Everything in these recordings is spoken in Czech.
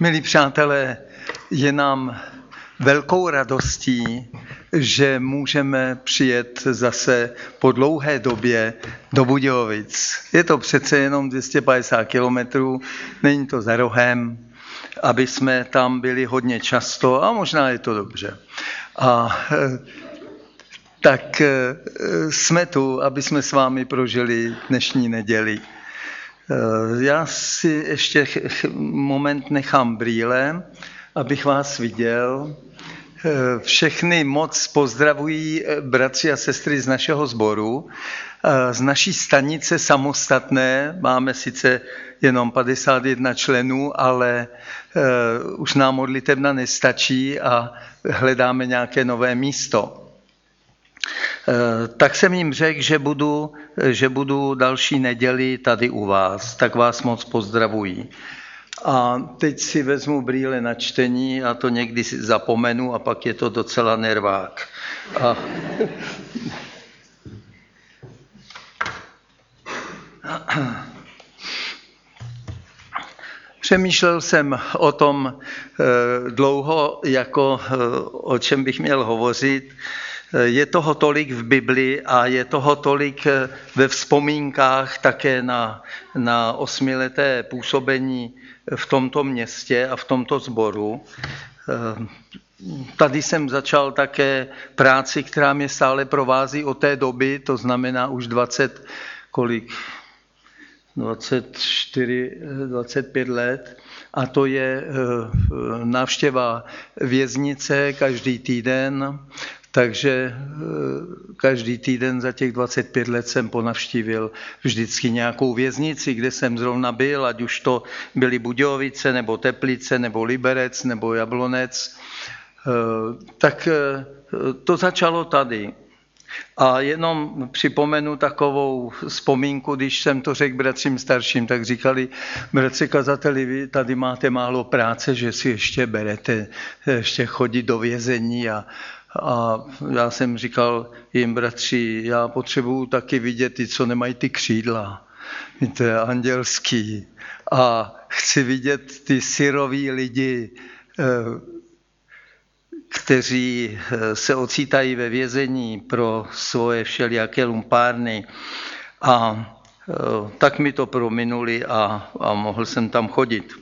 Milí přátelé, je nám velkou radostí, že můžeme přijet zase po dlouhé době do Budějovic. Je to přece jenom 250 kilometrů, není to za rohem, aby jsme tam byli hodně často a možná je to dobře. Tak jsme tu, aby jsme s vámi prožili dnešní neděli. Já si ještě moment nechám brýle, abych vás viděl. Všechny moc pozdravují bratři a sestry z našeho sboru. Z naší stanice samostatné máme sice jenom 51 členů, ale už nám modlitebna nestačí a hledáme nějaké nové místo. Tak jsem jim řekl, že budu další neděli tady u vás, tak vás moc pozdravuji. A teď si vezmu brýle na čtení a to někdy zapomenu a pak je to docela nervák. Přemýšlel jsem o tom dlouho, o čem bych měl hovořit. Je toho tolik v Bibli a je toho tolik ve vzpomínkách také na 8leté působení v tomto městě a v tomto sboru. Tady jsem začal také práci, která mě stále provází od té doby, to znamená už 25 let. A to je návštěva věznice každý týden. Takže každý týden za těch 25 let jsem ponavštívil vždycky nějakou věznici, kde jsem zrovna byl, ať už to byly Budějovice, nebo Teplice, nebo Liberec, nebo Jablonec. Tak to začalo tady. A jenom připomenu takovou vzpomínku, když jsem to řekl bratřím starším, tak říkali, bratři kazateli, vy tady máte málo práce, že si ještě berete, ještě chodit do vězení a já jsem říkal jim, bratři, já potřebuju taky vidět ty, co nemají ty křídla. To je andělský. A chci vidět ty syroví lidi, kteří se ocitají ve vězení pro svoje všelijaké lumpárny. A tak mi to prominuli a mohl jsem tam chodit.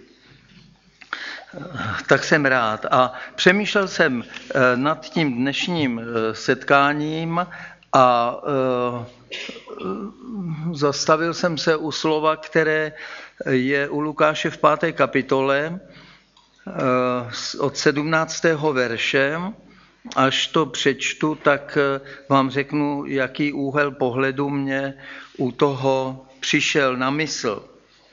Tak jsem rád. A přemýšlel jsem nad tím dnešním setkáním a zastavil jsem se u slova, které je u Lukáše v 5. kapitole od 17. verše. Až to přečtu, tak vám řeknu, jaký úhel pohledu mě u toho přišel na mysl.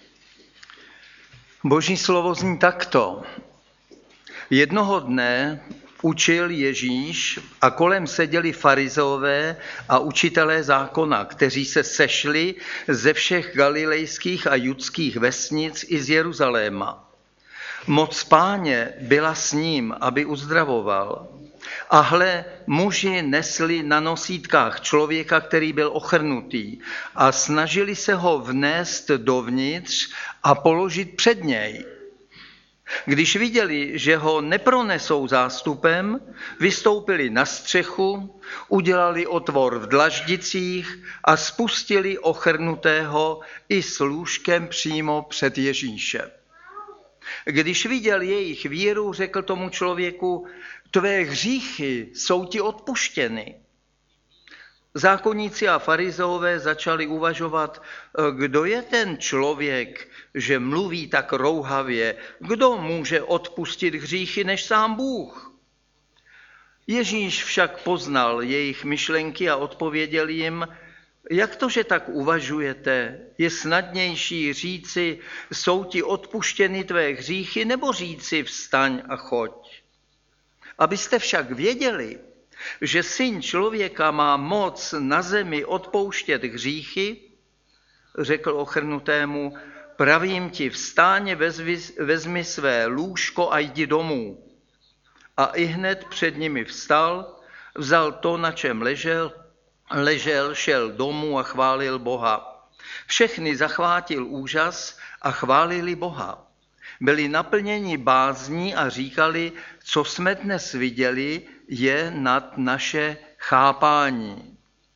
Boží slovo zní takto. Jednoho dne učil Ježíš a kolem seděli farizeové a učitelé zákona, kteří se sešli ze všech galilejských a judských vesnic i z Jeruzaléma. Moc Páně byla s ním, aby uzdravoval. A hle, muži nesli na nosítkách člověka, který byl ochrnutý a snažili se ho vnést dovnitř a položit před něj. Když viděli, že ho nepronesou zástupem, vystoupili na střechu, udělali otvor v dlaždicích a spustili ochrnutého i s lůžkem přímo před Ježíšem. Když viděl jejich víru, řekl tomu člověku, tvé hříchy jsou ti odpuštěny. Zákonníci a farizeové začali uvažovat, kdo je ten člověk, že mluví tak rouhavě, kdo může odpustit hříchy než sám Bůh. Ježíš však poznal jejich myšlenky a odpověděl jim, jak to, že tak uvažujete? Je snadnější říci, jsou ti odpuštěny tvé hříchy, nebo říci, vstaň a choď? Abyste však věděli, že Syn člověka má moc na zemi odpouštět hříchy, řekl ochrnutému, pravím ti, vstáň, vezmi své lůžko a jdi domů. A ihned před nimi vstal, vzal to, na čem ležel, šel domů a chválil Boha. Všechny zachvátil úžas a chválili Boha. Byli naplněni bázní a říkali, co jsme dnes viděli, je nad naše chápání.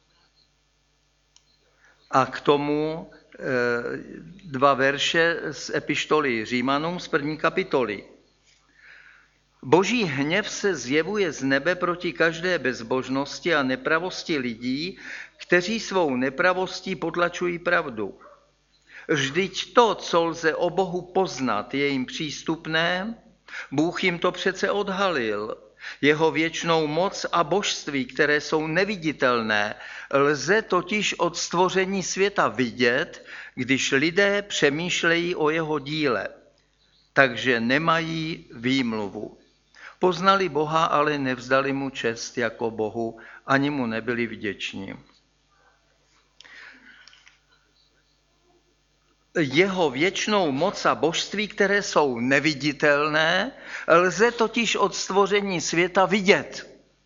A k tomu 2 verše z epištoly Římanům z 1. kapitoly. Boží hněv se zjevuje z nebe proti každé bezbožnosti a nepravosti lidí, kteří svou nepravostí potlačují pravdu. Vždyť to, co lze o Bohu poznat, je jim přístupné, Bůh jim to přece odhalil. Jeho věčnou moc a božství, které jsou neviditelné, lze totiž od stvoření světa vidět, když lidé přemýšlejí o jeho díle, takže nemají výmluvu. Poznali Boha, ale nevzdali mu čest jako Bohu, ani mu nebyli vděční. Jeho věčnou moc a božství, které jsou neviditelné, lze totiž od stvoření světa vidět.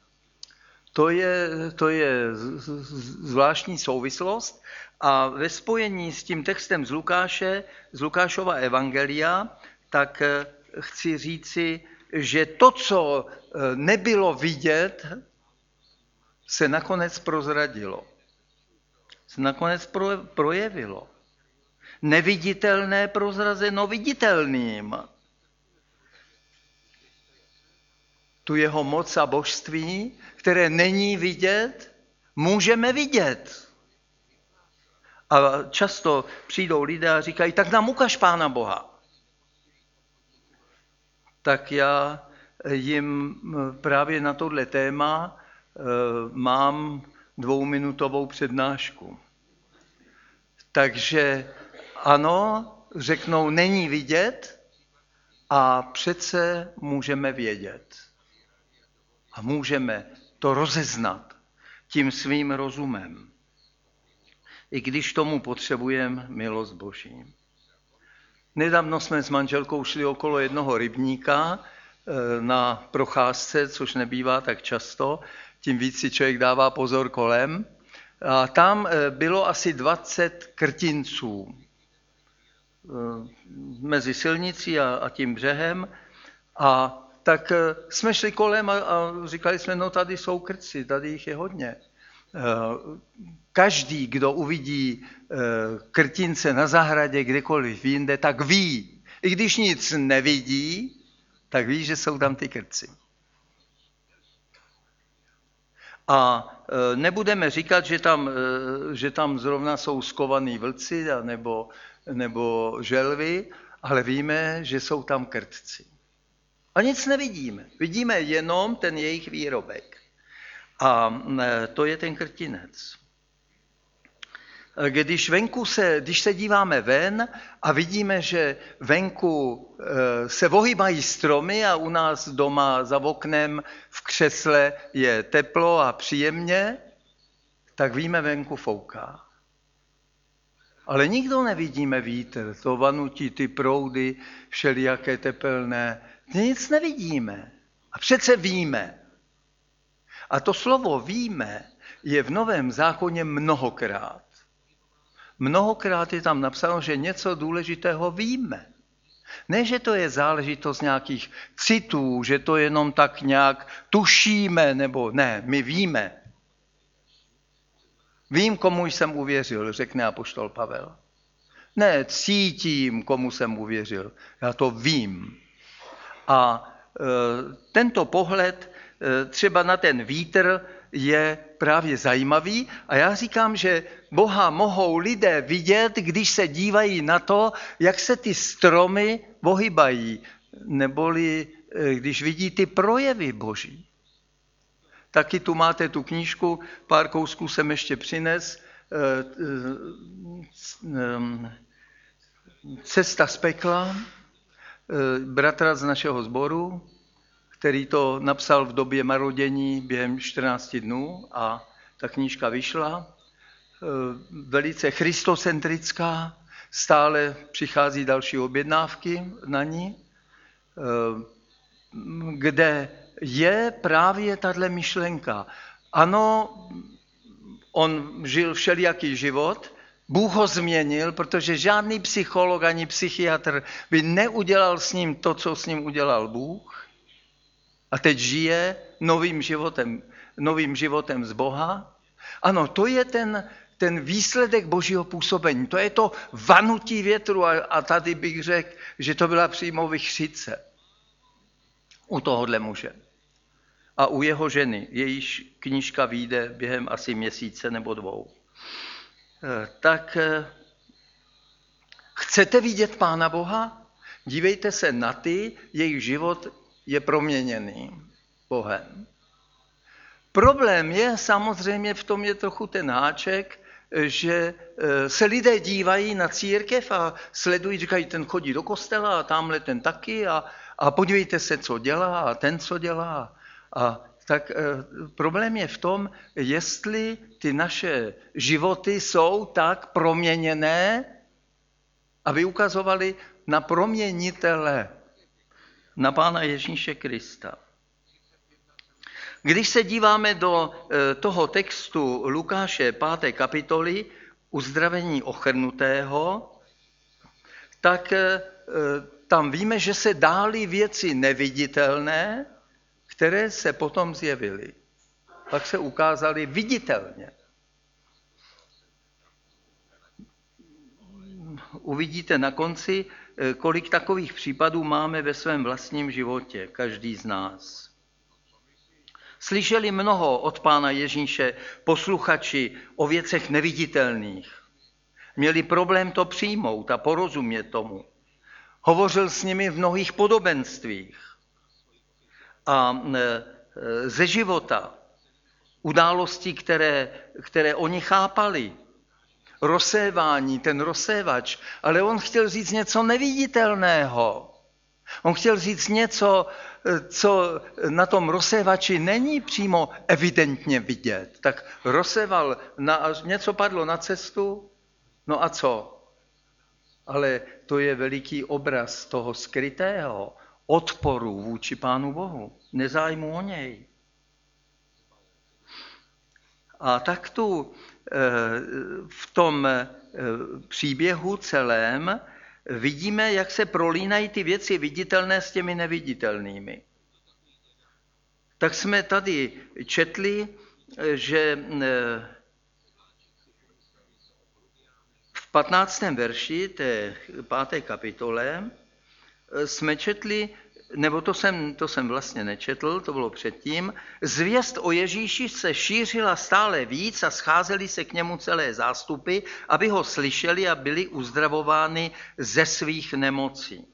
To je zvláštní souvislost a ve spojení s tím textem z Lukášova evangelia, tak chci říci, že to, co nebylo vidět, se nakonec prozradilo. Se nakonec projevilo. Neviditelné prozrazeno viditelným. Tu jeho moc a božství, které není vidět, můžeme vidět. A často přijdou lidé a říkají, tak nám ukaž Pána Boha. Tak já jim právě na tohle téma mám 2minutovou přednášku. Takže ano, řeknou, není vidět a přece můžeme vědět. A můžeme to rozeznat tím svým rozumem. I když tomu potřebujeme milost Boží. Nedávno jsme s manželkou šli okolo jednoho rybníka na procházce, což nebývá tak často, tím víc si člověk dává pozor kolem. A tam bylo asi 20 krtinců mezi silnicí a tím břehem. A tak jsme šli kolem a říkali jsme, no tady jsou krtci, tady jich je hodně. Každý, kdo uvidí krtince na zahradě, kdekoliv jinde, tak ví. I když nic nevidí, tak ví, že jsou tam ty krtci. A nebudeme říkat, že tam zrovna jsou skovaný vlci nebo želvy, ale víme, že jsou tam krtci. A nic nevidíme. Vidíme jenom ten jejich výrobek. A to je ten krtinec. Když se díváme ven a vidíme, že venku se ohýbají stromy a u nás doma za oknem v křesle je teplo a příjemně, tak víme, venku fouká. Ale nikdo nevidíme vítr, to vanutí, ty proudy, všelijaké tepelné. Nic nevidíme. A přece víme. A to slovo víme je v Novém zákoně mnohokrát. Mnohokrát je tam napsáno, že něco důležitého víme. Ne, že to je záležitost nějakých citů, že to jenom tak nějak tušíme, nebo ne, my víme. Vím, komu jsem uvěřil, řekne apoštol Pavel. Ne, cítím, komu jsem uvěřil. Já to vím. A tento pohled třeba na ten vítr je právě zajímavý a já říkám, že Boha mohou lidé vidět, když se dívají na to, jak se ty stromy ohybají, neboli když vidí ty projevy Boží. Taky tu máte tu knížku, pár kousků jsem ještě přines, Cesta z pekla, bratra z našeho sboru, který to napsal v době marodění během 14 dnů a ta knížka vyšla. Velice christocentrická, stále přichází další objednávky na ní, kde je právě tato myšlenka. Ano, on žil všelijaký život, Bůh ho změnil, protože žádný psycholog ani psychiatr by neudělal s ním to, co s ním udělal Bůh. A teď žije novým životem z Boha. Ano, to je ten výsledek Božího působení. To je to vanutí větru a tady bych řekl, že to byla přímo vichřice u tohohle muže. A u jeho ženy, jejíž knížka vyjde během asi měsíce nebo 2. Tak chcete vidět Pána Boha? Dívejte se na ty, jejich život je proměněný Bohem. Problém je samozřejmě, v tom je trochu ten háček, že se lidé dívají na církev a sledují, říkají, ten chodí do kostela a tamhle ten taky a podívejte se, co dělá a ten, co dělá. A tak problém je v tom, jestli ty naše životy jsou tak proměněné, aby ukazovali na proměnitele, na Pána Ježíše Krista. Když se díváme do toho textu Lukáše 5. kapitoly, uzdravení ochrnutého, tak tam víme, že se dály věci neviditelné, které se potom zjevily. Pak se ukázaly viditelně. Uvidíte na konci, kolik takových případů máme ve svém vlastním životě, každý z nás. Slyšeli mnoho od Pána Ježíše posluchači o věcech neviditelných. Měli problém to přijmout a porozumět tomu. Hovořil s nimi v mnohých podobenstvích. A ze života, událostí, které oni chápali. Rozsévání, ten rozsévač, ale on chtěl říct něco neviditelného. On chtěl říct něco, co na tom rozsévači není přímo evidentně vidět. Tak rozséval, až něco padlo na cestu, no a co? Ale to je veliký obraz toho skrytého odporu vůči Pánu Bohu, nezájmu o něj. A tak tu v tom příběhu celém vidíme, jak se prolínají ty věci viditelné s těmi neviditelnými. Tak jsme tady četli, že v 15. verši té 5. kapitole jsme četli, nebo to jsem vlastně nečetl, to bylo předtím, zvěst o Ježíši se šířila stále víc a scházely se k němu celé zástupy, aby ho slyšeli a byli uzdravováni ze svých nemocí.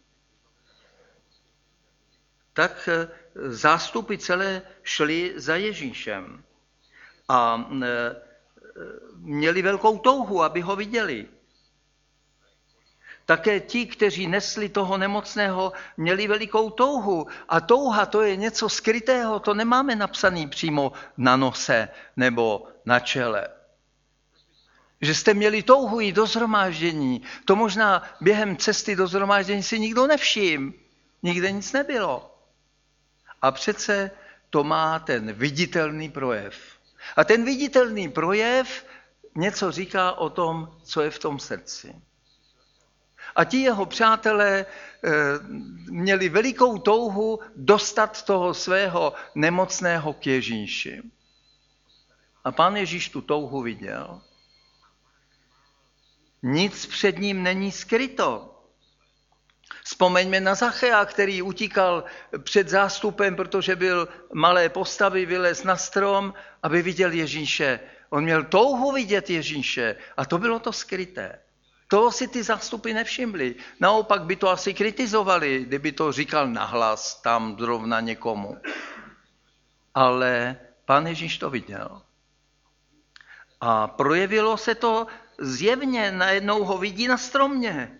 Tak zástupy celé šly za Ježíšem a měli velkou touhu, aby ho viděli. Také ti, kteří nesli toho nemocného, měli velikou touhu. A touha, to je něco skrytého, to nemáme napsané přímo na nose nebo na čele. Že jste měli touhu jít do shromáždění, to možná během cesty do shromáždění si nikdo nevšiml. Nikde nic nebylo. A přece to má ten viditelný projev. A ten viditelný projev něco říká o tom, co je v tom srdci. A ti jeho přátelé měli velikou touhu dostat toho svého nemocného k Ježíši. A Pán Ježíš tu touhu viděl. Nic před ním není skryto. Vzpomeňme na Zachea, který utíkal před zástupem, protože byl malé postavy, vylez na strom, aby viděl Ježíše. On měl touhu vidět Ježíše a to bylo to skryté. Toho si ty zástupy nevšimli. Naopak by to asi kritizovali, kdyby to říkal nahlas tam zrovna někomu. Ale Pán Ježíš to viděl. A projevilo se to zjevně, najednou ho vidí na stromě.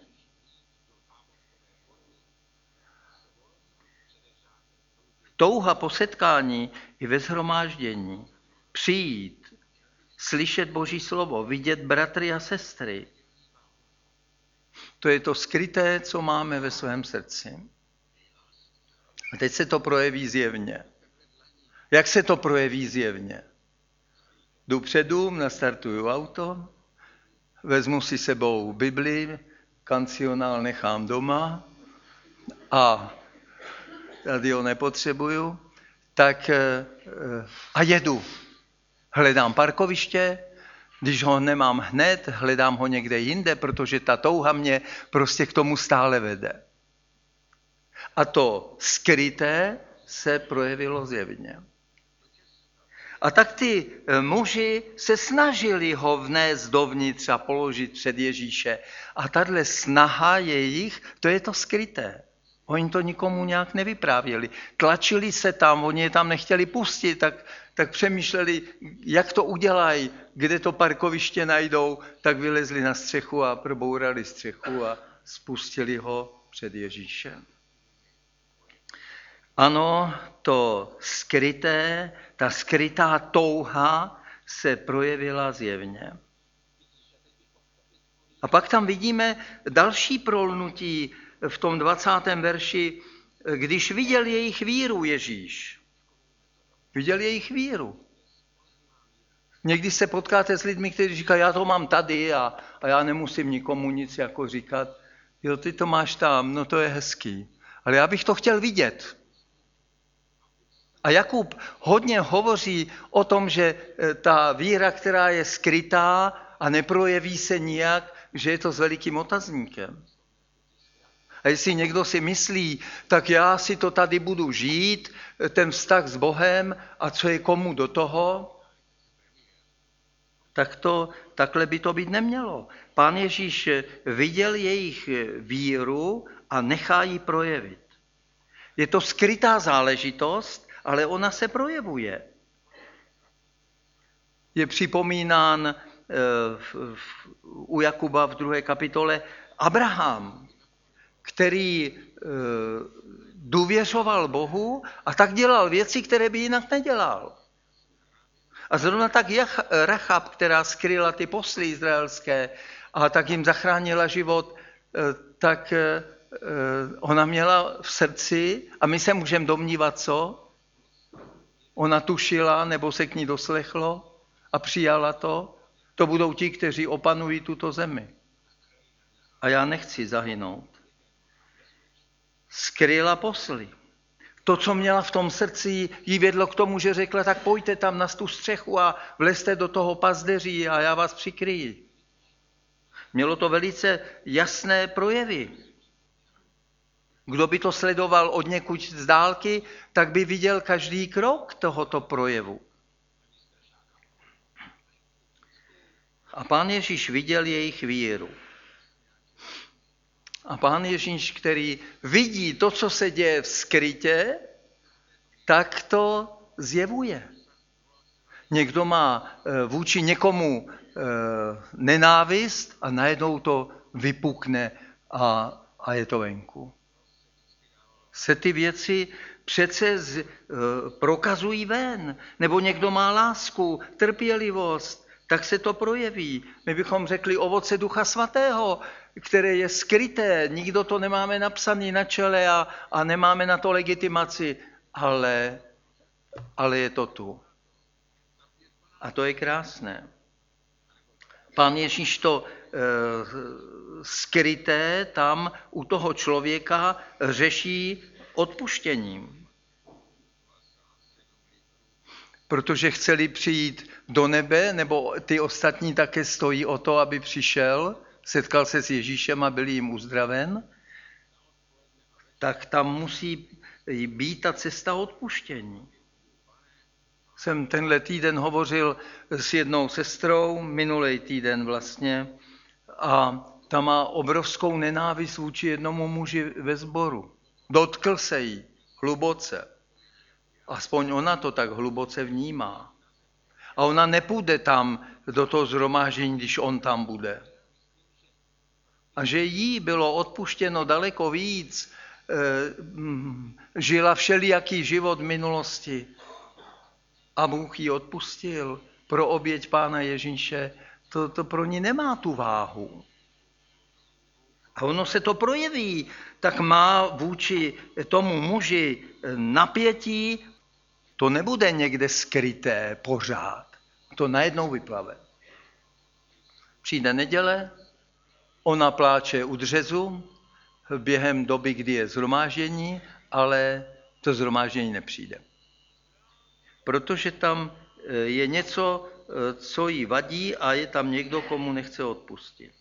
Touha po setkání i ve shromáždění, přijít, slyšet Boží slovo, vidět bratry a sestry. To je to skryté, co máme ve svém srdci. A teď se to projeví zjevně. Jak se to projeví zjevně? Jdu před dům, nastartuju auto, vezmu si sebou Bibli, kancionál nechám doma a tady ho nepotřebuju, tak a jedu. Hledám parkoviště, když ho nemám hned, hledám ho někde jinde, protože ta touha mě prostě k tomu stále vede. A to skryté se projevilo zjevně. A tak ty muži se snažili ho vnést dovnitř a položit před Ježíše. A tahle snaha jejich, to je to skryté. Oni to nikomu nějak nevyprávěli. Tlačili se tam, oni je tam nechtěli pustit, tak přemýšleli, jak to udělají, kde to parkoviště najdou, tak vylezli na střechu a probourali střechu a spustili ho před Ježíšem. Ano, to skryté, ta skrytá touha se projevila zjevně. A pak tam vidíme další prolnutí v tom 20. verši, když viděl jejich víru Ježíš. Viděl jejich víru. Někdy se potkáte s lidmi, kteří říkají, já to mám tady a já nemusím nikomu nic jako říkat. Jo, ty to máš tam, no to je hezký. Ale já bych to chtěl vidět. A Jakub hodně hovoří o tom, že ta víra, která je skrytá a neprojeví se nijak, že je to s velikým otazníkem. A jestli někdo si myslí, tak já si to tady budu žít, ten vztah s Bohem a co je komu do toho, takhle by to být nemělo. Pán Ježíš viděl jejich víru a nechá ji projevit. Je to skrytá záležitost, ale ona se projevuje. Je připomínán u Jakuba v 2. kapitole Abraham, který důvěřoval Bohu a tak dělal věci, které by jinak nedělal. A zrovna tak Rachab, která skryla ty posly izraelské a tak jim zachránila život, tak ona měla v srdci, a my se můžeme domnívat, co? Ona tušila, nebo se k ní doslechlo a přijala to. To budou ti, kteří opanují tuto zemi. A já nechci zahynout. Skryla posly. To, co měla v tom srdci, jí vedlo k tomu, že řekla, tak pojďte tam na tu střechu a vlezte do toho pazdeří a já vás přikryji. Mělo to velice jasné projevy. Kdo by to sledoval od někud z dálky, tak by viděl každý krok tohoto projevu. A Pán Ježíš viděl jejich víru. A Pán Ježíš, který vidí to, co se děje v skrytě, tak to zjevuje. Někdo má vůči někomu nenávist a najednou to vypukne a je to venku. Se ty věci přece prokazují ven. Nebo někdo má lásku, trpělivost, tak se to projeví. My bychom řekli ovoce Ducha Svatého, které je skryté, nikdo to nemáme napsané na čele a nemáme na to legitimaci, ale je to tu. A to je krásné. Pán Ježíš to skryté tam u toho člověka řeší odpuštěním. Protože chceli přijít do nebe, nebo ty ostatní také stojí o to, aby přišel, setkal se s Ježíšem a byl jim uzdraven, tak tam musí být ta cesta odpuštění. Jsem tenhle týden hovořil s jednou sestrou, minulý týden vlastně, a ta má obrovskou nenávist vůči jednomu muži ve sboru. Dotkl se jí hluboce. Aspoň ona to tak hluboce vnímá. A ona nepůjde tam do toho shromáždění, když on tam bude. A že jí bylo odpuštěno daleko víc, žila všelijaký život v minulosti a Bůh jí odpustil pro oběť Pána Ježíše, to pro ní nemá tu váhu. A ono se to projeví, tak má vůči tomu muži napětí, to nebude někde skryté pořád, to najednou vyplave. Přijde neděle, ona pláče u dřezu během doby, kdy je shromáždění, ale to shromáždění nepřijde. Protože tam je něco, co jí vadí a je tam někdo, komu nechce odpustit.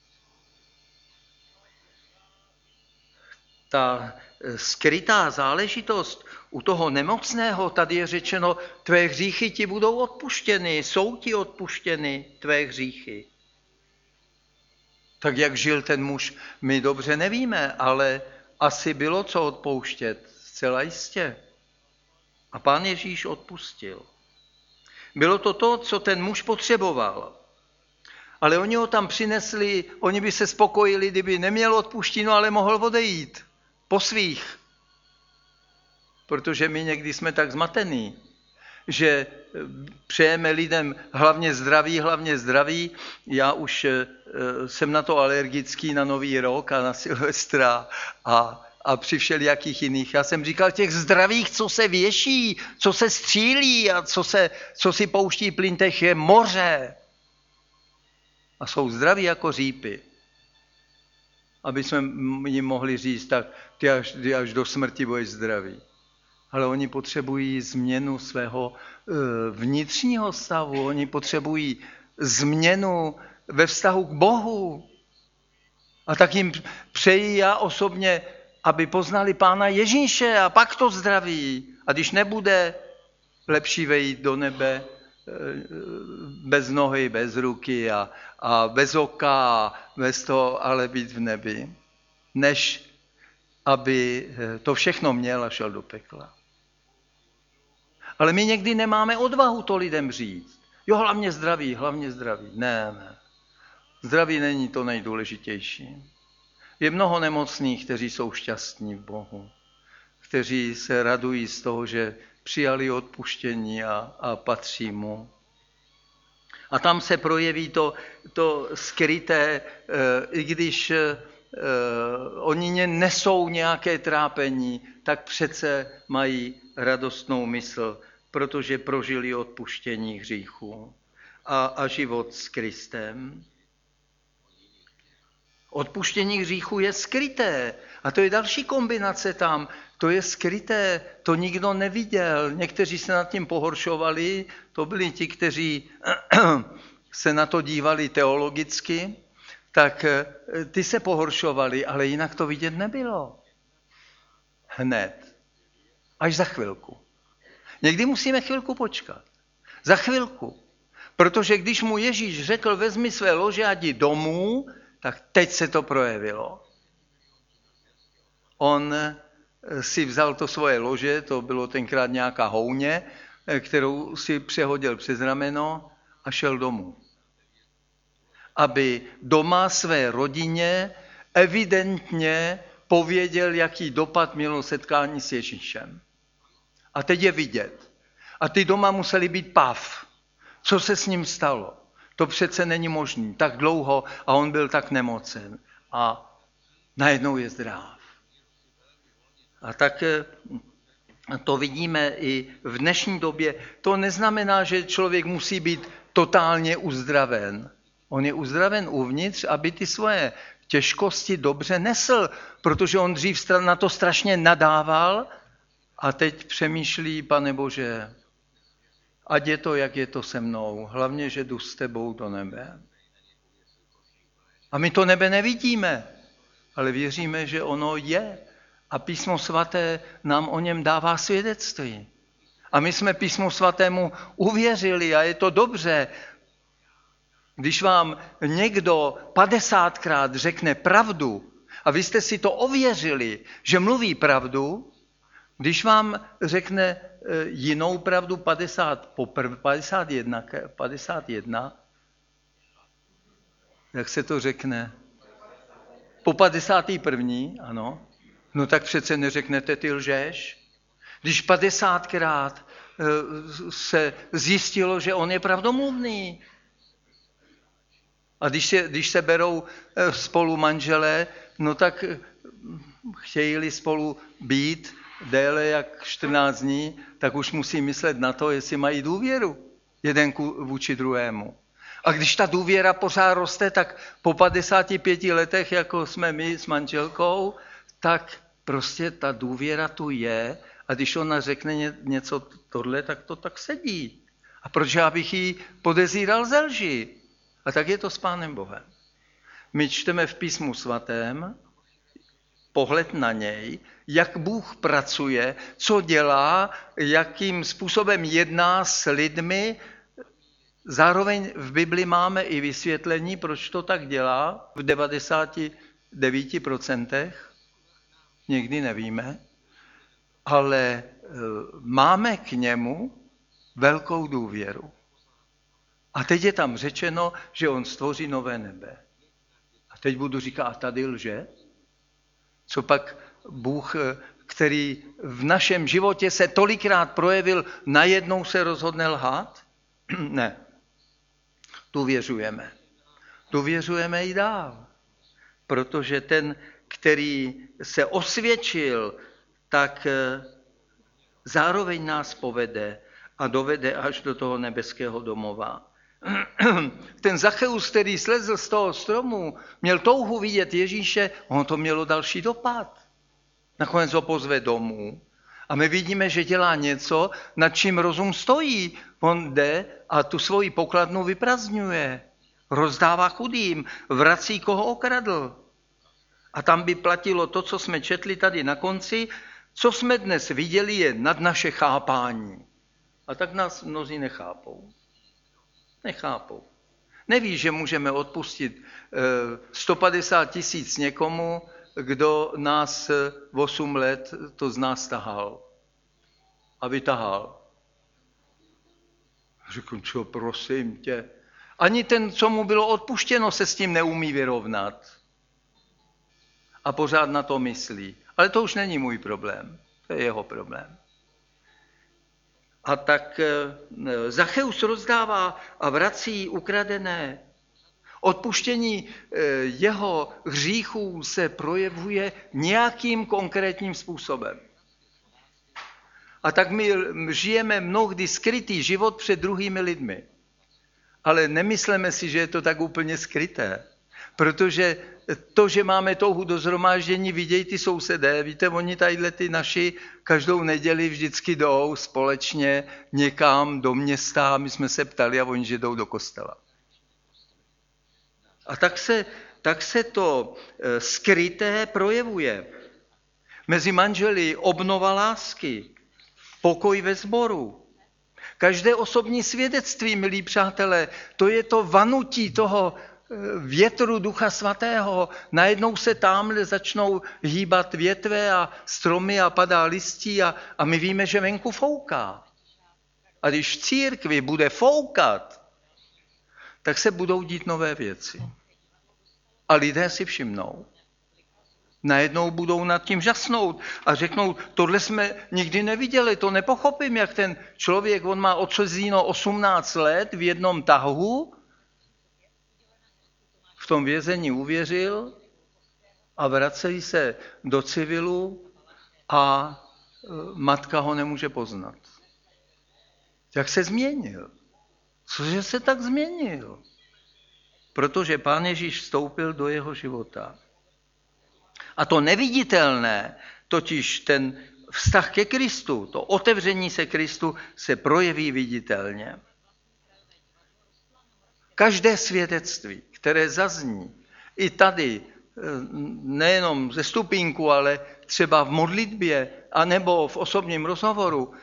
Ta skrytá záležitost u toho nemocného, tady je řečeno, tvé hříchy ti budou odpuštěny, jsou ti odpuštěny tvé hříchy. Tak jak žil ten muž, my dobře nevíme, ale asi bylo co odpouštět, zcela jistě. A Pán Ježíš odpustil. Bylo to to, co ten muž potřeboval. Ale oni ho tam přinesli, oni by se spokojili, kdyby neměl odpuštěno, ale mohl odejít po svých. Protože my někdy jsme tak zmatení, že přejeme lidem hlavně zdraví. Já už jsem na to alergický na Nový rok a na Silvestra a při všelijakých jiných. Já jsem říkal, těch zdravých, co se věší, co se střílí a co si pouští plyn, těch je moře. A jsou zdraví jako řípy. Aby jsme jim mohli říct, tak ty až do smrti budeš zdravý. Ale oni potřebují změnu svého vnitřního stavu, oni potřebují změnu ve vztahu k Bohu. A tak jim přeji já osobně, aby poznali Pána Ježíše a pak to zdraví. A když nebude, lepší vejít do nebe bez nohy, bez ruky a bez oka, bez toho, ale být v nebi, než aby to všechno měl a šel do pekla. Ale my někdy nemáme odvahu to lidem říct. Jo, hlavně zdraví. Ne. Zdraví není to nejdůležitější. Je mnoho nemocných, kteří jsou šťastní v Bohu, kteří se radují z toho, že přijali odpuštění a patří mu. A tam se projeví to skryté, i když oni nesou nějaké trápení, tak přece mají radostnou mysl, protože prožili odpuštění hříchů a život s Kristem. Odpuštění hříchů je skryté. A to je další kombinace tam. To je skryté, to nikdo neviděl. Někteří se nad tím pohoršovali, to byli ti, kteří se na to dívali teologicky, tak ty se pohoršovali, ale jinak to vidět nebylo. Hned. Až za chvilku. Někdy musíme chvilku počkat. Za chvilku. Protože když mu Ježíš řekl, vezmi své lože a jdi domů, tak teď se to projevilo. On si vzal to svoje lože, to bylo tenkrát nějaká houně, kterou si přehodil přes rameno a šel domů. Aby doma své rodině evidentně pověděl, jaký dopad mělo setkání s Ježíšem. A teď je vidět. A ty doma museli být pav. Co se s ním stalo? To přece není možné. Tak dlouho a on byl tak nemocen. A najednou je zdrav. A tak to vidíme i v dnešní době. To neznamená, že člověk musí být totálně uzdraven. On je uzdraven uvnitř, aby ty svoje těžkosti dobře nesl, protože on dřív na to strašně nadával a teď přemýšlí, Pane Bože, ať je to, jak je to se mnou, hlavně, že jdu s tebou do nebe. A my to nebe nevidíme, ale věříme, že ono je. A Písmo svaté nám o něm dává svědectví. A my jsme Písmu svatému uvěřili a je to dobře. Když vám někdo 50krát řekne pravdu a vy jste si to ověřili, že mluví pravdu, když vám řekne jinou pravdu 51, jak se to řekne? Po 51, ano. No tak přece neřeknete, ty lžeš. Když 50krát se zjistilo, že on je pravdomluvný. A když se berou spolu manželé, no tak chtějí-li spolu být déle jak 14 dní, tak už musí myslet na to, jestli mají důvěru jeden vůči druhému. A když ta důvěra pořád roste, tak po 55 letech, jako jsme my s manželkou, tak prostě ta důvěra tu je a když ona řekne něco tohle, tak to tak sedí. A proč já bych ji podezíral ze lži? A tak je to s Pánem Bohem. My čteme v Písmu svatém pohled na něj, jak Bůh pracuje, co dělá, jakým způsobem jedná s lidmi. Zároveň v Bibli máme i vysvětlení, proč to tak dělá v 99%. Někdy nevíme, ale máme k němu velkou důvěru. A teď je tam řečeno, že on stvoří nové nebe. A teď budu říkat, a tady lže? Co pak Bůh, který v našem životě se tolikrát projevil, najednou se rozhodne lhát? Ne. Důvěřujeme. Důvěřujeme i dál. Protože ten, který se osvědčil, tak zároveň nás povede a dovede až do toho nebeského domova. Ten Zacheus, který slezl z toho stromu, měl touhu vidět Ježíše, ono to mělo další dopad. Nakonec ho pozve domů a my vidíme, že dělá něco, nad čím rozum stojí. On jde a tu svoji pokladnu vyprazdňuje, rozdává chudým, vrací, koho okradl. A tam by platilo to, co jsme četli tady na konci, co jsme dnes viděli, je nad naše chápání. A tak nás mnozí nechápou. Nechápou. Neví, že můžeme odpustit 150 000 někomu, kdo nás 8 let to z nás tahal. A vytahal. Řeknu, čo, prosím tě. Ani ten, co mu bylo odpuštěno, se s tím neumí vyrovnat. A pořád na to myslí. Ale to už není můj problém. To je jeho problém. A tak Zacheus rozdává a vrací ukradené. Odpuštění jeho hříchů se projevuje nějakým konkrétním způsobem. A tak my žijeme mnohdy skrytý život před druhými lidmi. Ale nemyslíme si, že je to tak úplně skryté. Protože to, že máme touhu do shromáždění, vidějí ty sousedé, víte, oni tadyhle ty naši každou neděli vždycky jdou společně někam do města, my jsme se ptali a oni, že jdou do kostela. A tak se to skryté projevuje. Mezi manželi obnova lásky, pokoj ve sboru. Každé osobní svědectví, milí přátelé, to je to vanutí toho větru Ducha Svatého. Najednou se tamhle začnou hýbat větve a stromy a padá listí a my víme, že venku fouká. A když v církvi bude foukat, tak se budou dít nové věci. A lidé si všimnou. Najednou budou nad tím žasnout a řeknou, tohle jsme nikdy neviděli, to nepochopím, jak ten člověk, on má odsezíno 18 let v jednom tahu, v tom vězení uvěřil a vracejí se do civilu a matka ho nemůže poznat. Jak se změnil? Cože se tak změnil? Protože Pán Ježíš vstoupil do jeho života. A to neviditelné, totiž ten vztah ke Kristu, to otevření se Kristu se projeví viditelně. Každé svědectví, které zazní, i tady, nejenom ze stupínku, ale třeba v modlitbě, anebo v osobním rozhovoru,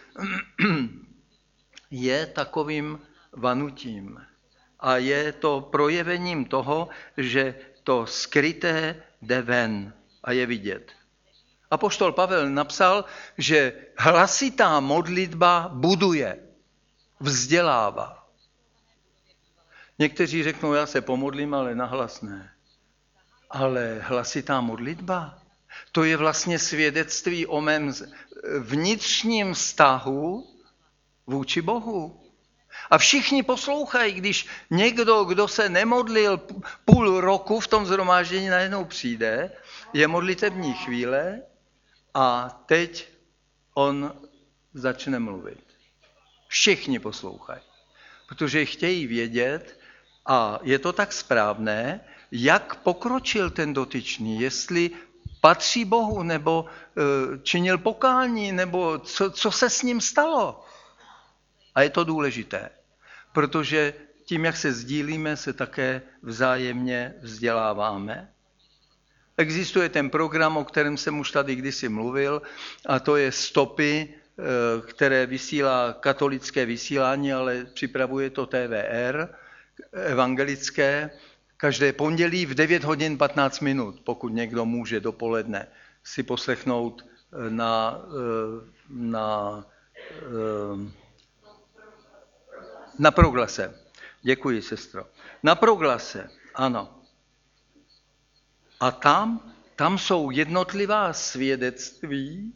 je takovým vanutím. A je to projevením toho, že to skryté jde ven a je vidět. Apoštol Pavel napsal, že hlasitá modlitba buduje, vzdělává. Někteří řeknou, já se pomodlím, ale nahlas ne. Ale hlasitá modlitba, to je vlastně svědectví o mém vnitřním vztahu vůči Bohu. A všichni poslouchají, když někdo, kdo se nemodlil půl roku v tom shromáždění, najednou přijde, je modlitební chvíle a teď on začne mluvit. Všichni poslouchají, protože chtějí vědět, A je to tak správné, jak pokročil ten dotyčný, jestli patří Bohu, nebo činil pokání, nebo co se s ním stalo. A je to důležité, protože tím, jak se sdílíme, se také vzájemně vzděláváme. Existuje ten program, o kterém jsem už tady kdysi mluvil, a to je Stopy, které vysílá katolické vysílání, ale připravuje to TVR, evangelické, každé pondělí v 9 hodin 15 minut, pokud někdo může dopoledne si poslechnout na Proglase. Děkuji, sestro. Na Proglase, ano. A tam jsou jednotlivá svědectví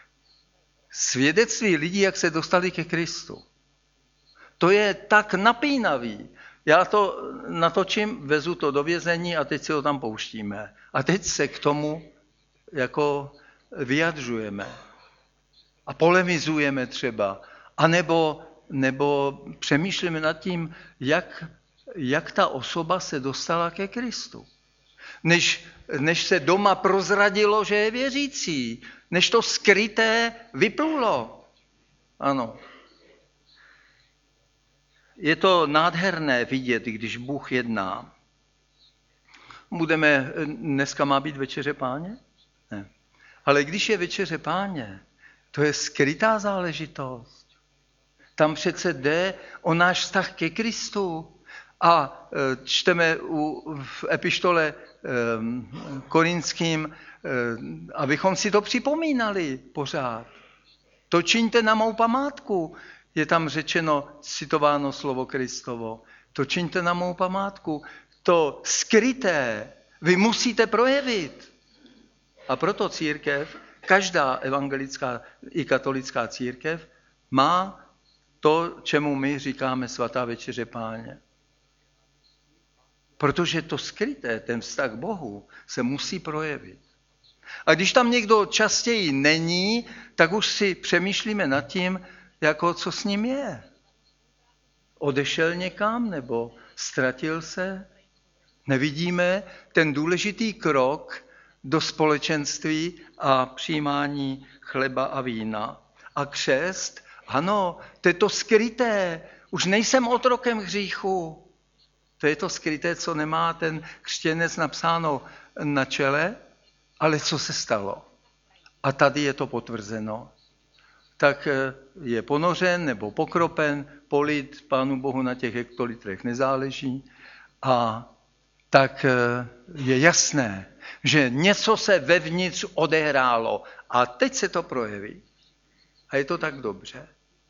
lidí, jak se dostali ke Kristu. To je tak napínavý. Já to natočím, vezu to do vězení a teď si ho tam pouštíme. A teď se k tomu jako vyjadřujeme. A polemizujeme třeba. A nebo přemýšlíme nad tím, jak ta osoba se dostala ke Kristu. Než se doma prozradilo, že je věřící, než to skryté vyplulo. Ano. Je to nádherné vidět, když Bůh jedná. Dneska má být večeře Páně? Ne. Ale když je večeře Páně, to je skrytá záležitost. Tam přece jde o náš vztah ke Kristu. A čteme v epištole Korinským, abychom si to připomínali pořád. To čiňte na mou památku. Je tam řečeno, citováno slovo Kristovo. To čiňte na mou památku. To skryté vy musíte projevit. A proto církev, každá evangelická i katolická církev, má to, čemu my říkáme svatá večeře Páně. Protože to skryté, ten vztah k Bohu, se musí projevit. A když tam někdo častěji není, tak už si přemýšlíme nad tím, jako co s ním je. Odešel někam nebo ztratil se? Nevidíme ten důležitý krok do společenství a přijímání chleba a vína. A křest, ano, to je to skryté. Už nejsem otrokem hříchu. To je to skryté, co nemá ten křtěnec napsáno na čele, ale co se stalo. A tady je to potvrzeno. Tak je ponořen nebo pokropen, polit, Pánu Bohu na těch hektolitrech nezáleží. A tak je jasné, že něco se vevnitř odehrálo a teď se to projeví. A je to tak dobře.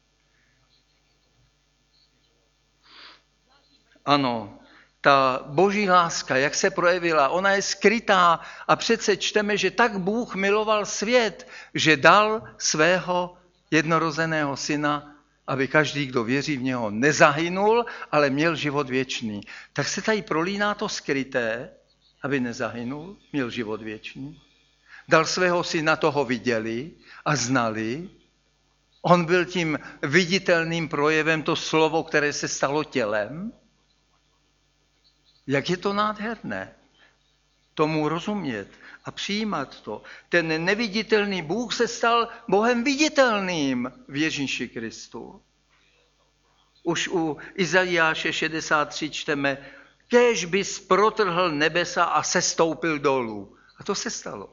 Ano, ta boží láska, jak se projevila, ona je skrytá a přece čteme, že tak Bůh miloval svět, že dal svého jednorozeného syna, aby každý, kdo věří v něho, nezahynul, ale měl život věčný. Tak se tady prolíná to skryté, aby nezahynul, měl život věčný. Dal svého syna, toho viděli a znali. On byl tím viditelným projevem, to slovo, které se stalo tělem. Jak je to nádherné tomu rozumět a přijímat to. Ten neviditelný Bůh se stal Bohem viditelným v Ježíši Kristu. Už u Izajáše 63 čteme, kéž bys protrhl nebesa a sestoupil dolů. A to se stalo.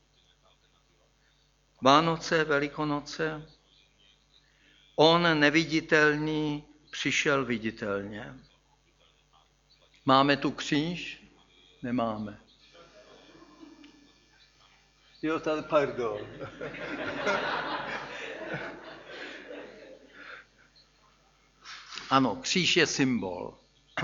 Vánoce, Velikonoce, on neviditelný přišel viditelně. Máme tu kříž? Nemáme. Jo, tady, pardon. Ano, kříž je symbol.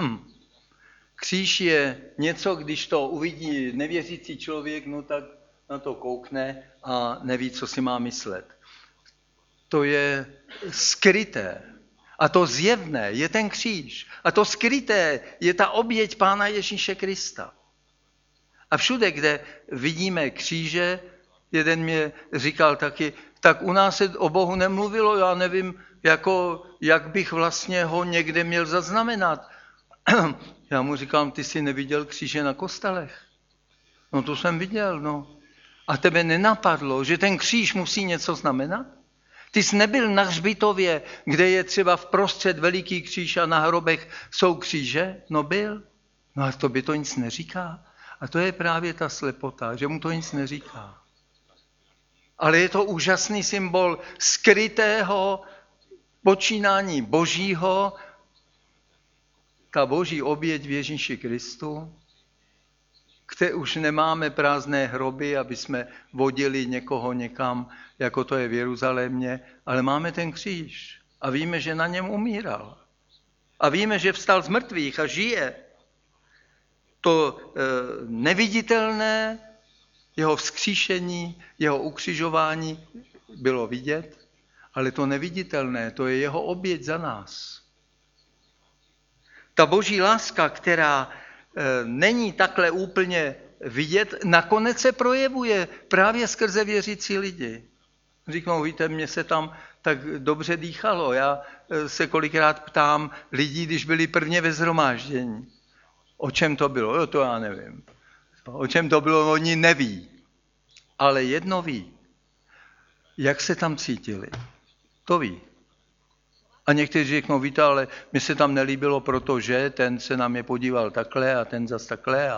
Kříž je něco, když to uvidí nevěřící člověk, no tak na to koukne a neví, co si má myslet. To je skryté. A to zjevné je ten kříž. A to skryté je ta oběť Pána Ježíše Krista. A všude, kde vidíme kříže, jeden mě říkal taky, tak u nás se o Bohu nemluvilo, já nevím, jak bych vlastně ho někde měl zaznamenat. Já mu říkám, ty jsi neviděl kříže na kostelech? No to jsem viděl, no. A tebe nenapadlo, že ten kříž musí něco znamenat? Ty jsi nebyl na hřbitově, kde je třeba vprostřed veliký kříž a na hrobech jsou kříže? No byl. No a tobě to nic neříká. A to je právě ta slepota, že mu to nic neříká. Ale je to úžasný symbol skrytého počínání Božího, ta Boží oběť v Ježíši Kristu, kde už nemáme prázdné hroby, aby jsme vodili někoho někam, jako to je v Jeruzalémě, ale máme ten kříž a víme, že na něm umíral. A víme, že vstal z mrtvých a žije. To neviditelné, jeho vzkříšení, jeho ukřižování bylo vidět, ale to neviditelné, to je jeho oběť za nás. Ta Boží láska, která není takhle úplně vidět, nakonec se projevuje právě skrze věřící lidi. Říknou, víte, mně se tam tak dobře dýchalo. Já se kolikrát ptám lidí, když byli prvně ve shromáždění. O čem to bylo? Jo, to já nevím. O čem to bylo, oni neví. Ale jedno ví. Jak se tam cítili. To ví. A někteří řeknou, víte, ale mi se tam nelíbilo, protože ten se na mě podíval takhle a ten zas takhle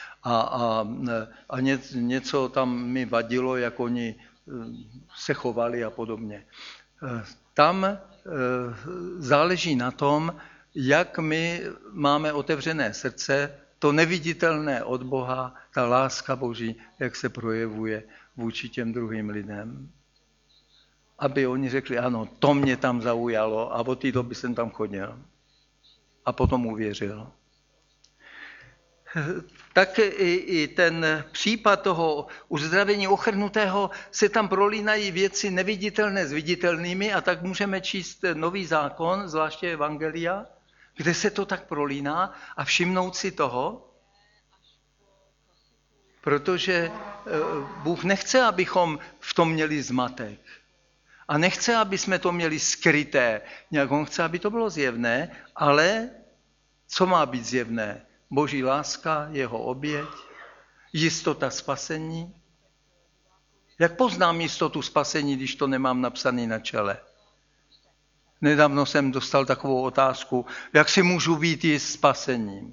a něco tam mi vadilo, jak oni se chovali a podobně. Tam záleží na tom, jak my máme otevřené srdce, to neviditelné od Boha, ta láska Boží, jak se projevuje vůči těm druhým lidem. Aby oni řekli, ano, to mě tam zaujalo a od té doby jsem tam chodil. A potom uvěřil. Tak i ten případ toho uzdravení ochrnutého se tam prolínají věci neviditelné s viditelnými a tak můžeme číst Nový zákon, zvláště Evangelia, kde se to tak prolíná a všimnout si toho, protože Bůh nechce, abychom v tom měli zmatek. A nechce, aby jsme to měli skryté. Nějak on chce, aby to bylo zjevné, ale co má být zjevné? Boží láska, jeho oběť, jistota spasení. Jak poznám jistotu spasení, když to nemám napsané na čele? Nedávno jsem dostal takovou otázku, jak si můžu být jist spasením?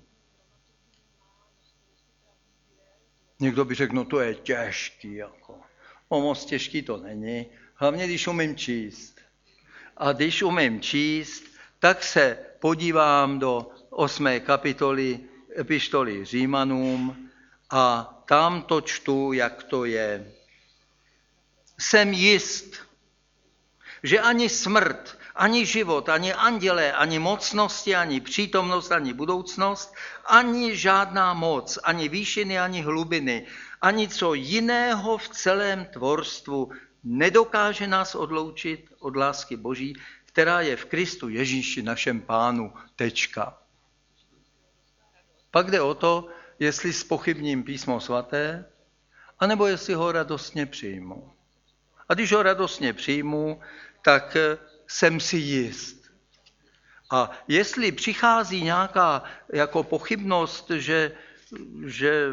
Někdo by řekl, no to je těžký. Jako. Moc těžký to není. Hlavně, když umím číst. A když umím číst, tak se podívám do 8. kapitoly epištoly Římanům a tam to čtu, jak to je. Jsem jist, že ani smrt, ani život, ani andělé, ani mocnosti, ani přítomnost, ani budoucnost, ani žádná moc, ani výšiny, ani hlubiny, ani co jiného v celém tvorstvu nedokáže nás odloučit od lásky Boží, která je v Kristu Ježíši našem Pánu. Tečka. Pak jde o to, jestli zpochybním písmo svaté, anebo jestli ho radostně přijmu. A když ho radostně přijmu, tak jsem si jist. A jestli přichází nějaká jako pochybnost, že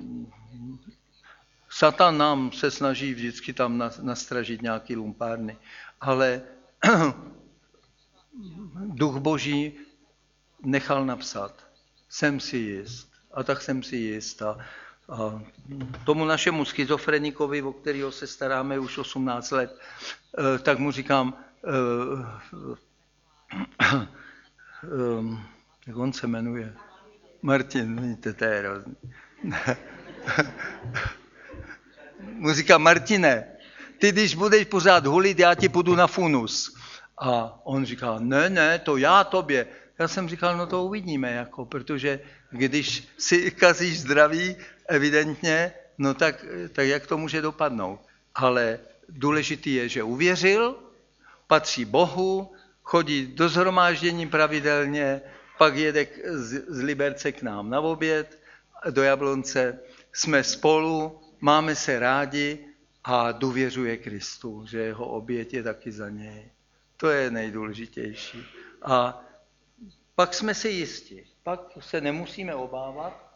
Satan nám se snaží vždycky tam nastražit nějaký lumpárny, ale Duch Boží nechal napsat, jsem si jist. A tak jsem si jist. A tomu našemu schizofrenikovi, o kterého se staráme už 18 let, tak mu říkám, jak on se jmenuje? Martin, vidíte, to je hrozný. Mu říkám, Martine, ty když budeš pořád hulit, já ti půjdu na funus. A on říká, ne, to já tobě. Já jsem říkal, no to uvidíme, jako, protože když si kazíš zdraví, evidentně, no tak jak to může dopadnout. Ale důležitý je, že uvěřil, patří Bohu, chodí do shromáždění pravidelně, pak jede z Liberce k nám na oběd, do Jablonce, jsme spolu, máme se rádi a důvěřuje Kristu, že jeho oběť je taky za něj. To je nejdůležitější. A pak jsme si jisti, pak se nemusíme obávat,